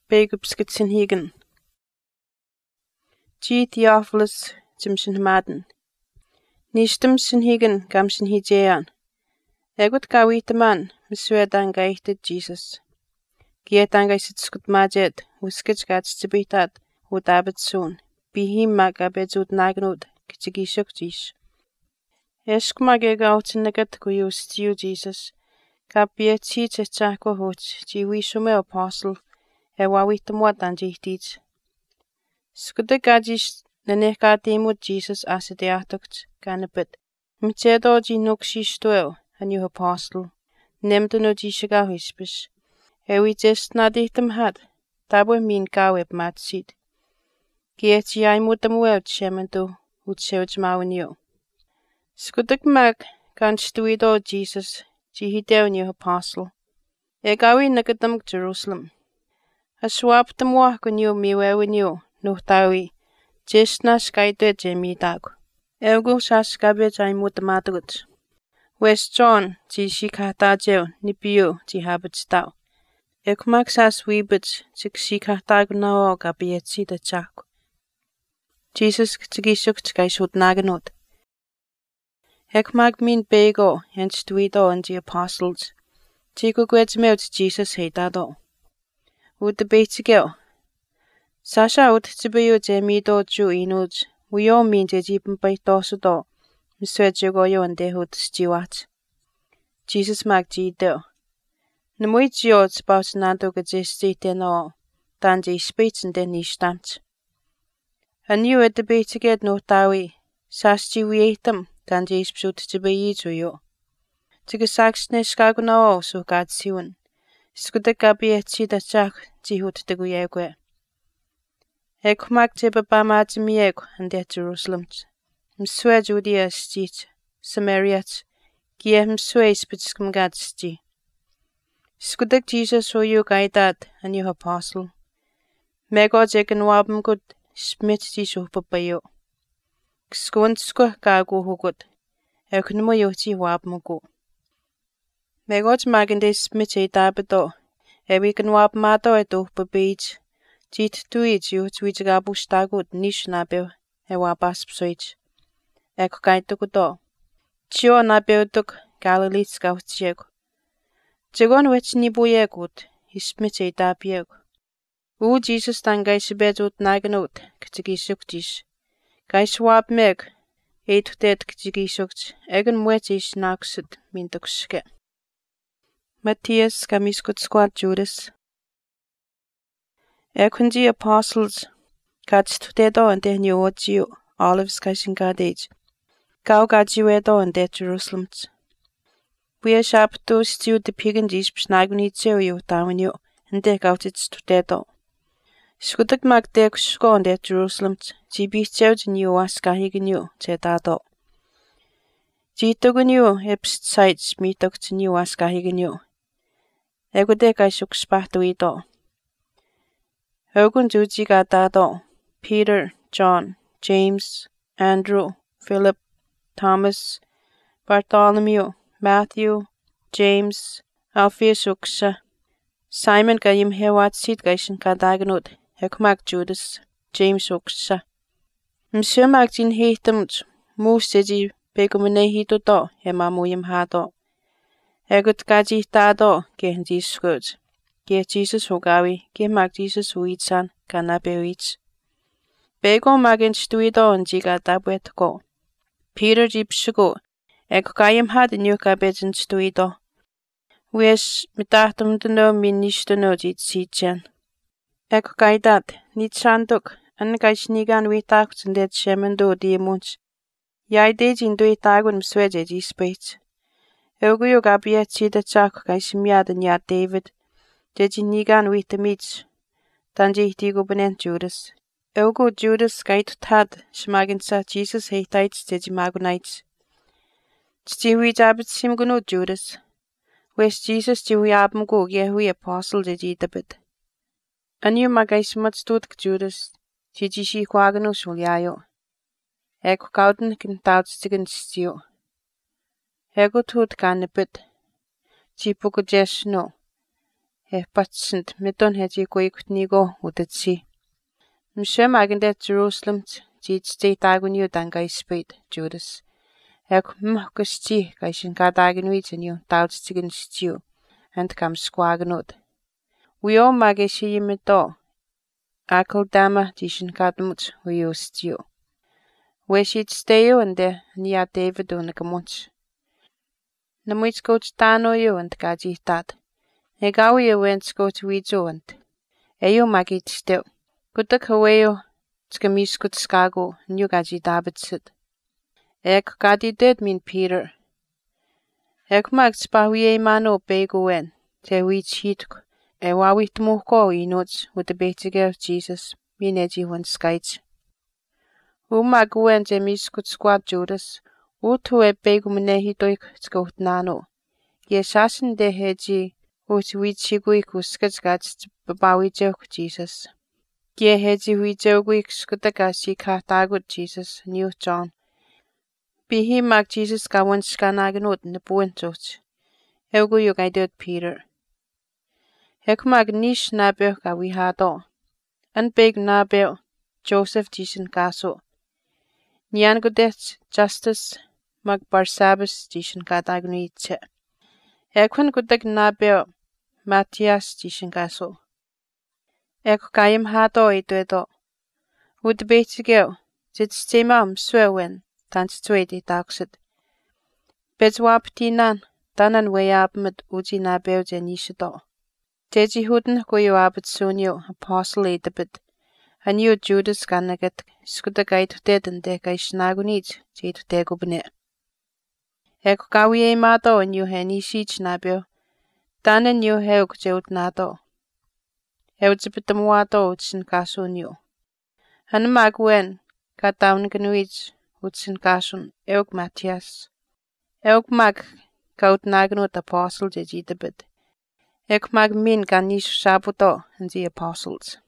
Begubskitsin higen. G. Theophilus Jimsin Madden. Nishtum sin higen gamsin hijean. Egut gawitaman miswedan gaihted Jesus. Gietan sitskut majet uskich gatstibitat udabet soon. Bihim magabetsut nagnut kichigishuk jish. Eskmage gautinagat kuyustiu Jesus. Gabiet chachako hoch jiwishume apostle. Ewawitamwatan jihtij. Skudagajish nanekadimut Jesus asideatokt ganabit. Mchedo jinukshistuel a new apostle. Nemduno jishaga hispish. Ewi just naditum had. Tabu min gaweb matsid. Giet jai mutamuel chemendo utshewj maunio. Skudak mag ganstuido Jesus jihideo new apostle. Egawi nagadam Jerusalem. A swap the more kun you me when you no tawi. Just na skaite jemi dag. Elgo saskabe jai mutamagut. West John ji shikata jeo nipio ji habit stau. Ekmak sas weebits jik shikata gnao gabietsi de chak. Jesus tsigishuk tskaishut naganot. Ekmak min bego and stuido and the apostles. Tigo gweds melt Jesus heitado. Ud the bait girl. Sasha ut tibiu jemido ju inuj. We all mean to jeep by dosudo. Miswejogoyo and dehut stewart. Jesus mag jido. No muy jiots about nando gajesti teno. Danji speech and then he stamped. I knew at the bait to get no tawi. Sasti we ate them. Danji sput to be to you. To the saxnish gaguno so God siwin. Skudagabi et sida chak jihut de guyegue. Ekmak tibaba mieg and de Jerusalem. Mswe Judea stit, Samariat, gie mswe spitskum gadsti. Skudak Jesus for you guided and you apostle. Mego jegen wabem good, smit jishu papayo. Skunsko gago hugut. Eknemo yoti wabem go. Megoj magende smite dabedo. Ewi kan wab mato eto babage. Jit tuij you twigabu stagut nish nabe. Ewa baspsoich. Eko kaito kudo. Chio nabeuduk Galilee scoutiego. Jagon wech nibuyegut. Ismite dabiego. U Jesus tangais bedut naganut. Ktigishuktish. Gais wab meg. Eitu dead ktigishukt. Egan mwetish naksut mindukske. Matthias gamiskut squad Judas. Ekunji apostles. Gats dedo and then you watch you. Olives kashin gadage. Gau gajiwedo and de Jerusalem. We are sharp to stew the pig and dish snagunitio you down you and deck out its to dedo. Skudak mag dek shko and de Jerusalem. Jibi children you ask a higgin you, tedado. Jitogun you, epst sides meet to you ask a higgin you. Egudek I shook spatuido. Ogun jujiga dado. Peter, John, James, Andrew, Philip, Thomas, Bartholomew, Matthew, James, Alphaeus Uksha, Simon gayim hewat sid gaishin kadagnut, Ekmak Judas, James Uksha. Monsieur Magdin heitemut, Musiji begumene hito emamuyim hado. Egut gaji dado, gehen jiskud. Ge Jesus hogawi, ge mag Jesus huitsan, ganabewich. Bego magin stuido and jiga dabwetko. Peter jipshugo, ekokayim had in your cabbage and stuido. Wish mitatum to know me nish to know jit sitchen. Ekokaidat, nitsanduk, and gaishnigan we talked and dead shemendo demunch. Yai dejin do it agun sweje spate. Elguyo gabiet chida chak gaishmiad and yad David. Dejin nigan with the meats. Danji tigo benent Judas. Elgo Judas gait tad, shmaginsa Jesus haitites tejimagunites. Stiwi jabit simguno Judas. West Jesus stiwi abum go yehui apostle de jitabit. Anu magaismat stud Judas, tijishi quagano sulyayo. Eko kauden kin tautstigen stio. Ego tut ganebit. Chipuko jesh no. patsint midon heti kuikutnigo utatsi. Mshem agendet Jerusalemt jitste taguniu dangaispeit Judas. Ek mhkusti kaishin kadagenuiteniu tautstigen stiu and kam squagenut. We all mageshi yimito. Akal dama jishin kadmut uyu stiu. Weshit steu ande nia David unakamunch. Namuits coach tano you and gaji tat. Egawi you went coach wijo and. Eyo magit steu. Kutak hawayo tskamis kut skago new gaji dabit sit. Ek gadi did mean Peter. Ek mag spawie mano begoen. Te wich hituk. E wawit muko inots with the betige of Jesus. Mineji one skites. Maguen jemis kut squad Judas. Utu e begumne hitoik skot nano. Ye shasin de heji. Ut wichiguik uskats babawi joke Jesus. Ye heji wijoguik skutagasi katagut Jesus. New John. Bihi mag Jesus gawan skanaganut in the buentot. Helgu yugaidot Peter. Hek mag nish nabel gawi hado. And big nabel Joseph Jishin gaso. Nyangodet Justice mag Barsabas Jishin gadagnuitse. Ekwan gudag nabel Matthias Jishin gaso. Ek kayim hado edo. Ud betigel. Zit stemam swewen. Tans tweede dagsed. Bezwap tinan, danan weyab met uji nabel janishido. Teji huden goyoabet sunyo, apostle edabit. And you Judas ganaget, skudagait dead and deka ishnagunit, jade degobne. Ek gawi e mado and you heni shich nabel. Danan you helg jod nado. Elzibitamwado utsin kasunyo. Han magwen, gat down ganuit. Utsin kasun elk Matthias. Elk mag gaut nagnut apostle jejidabit. Elk mag min ganish shabuto and the apostles.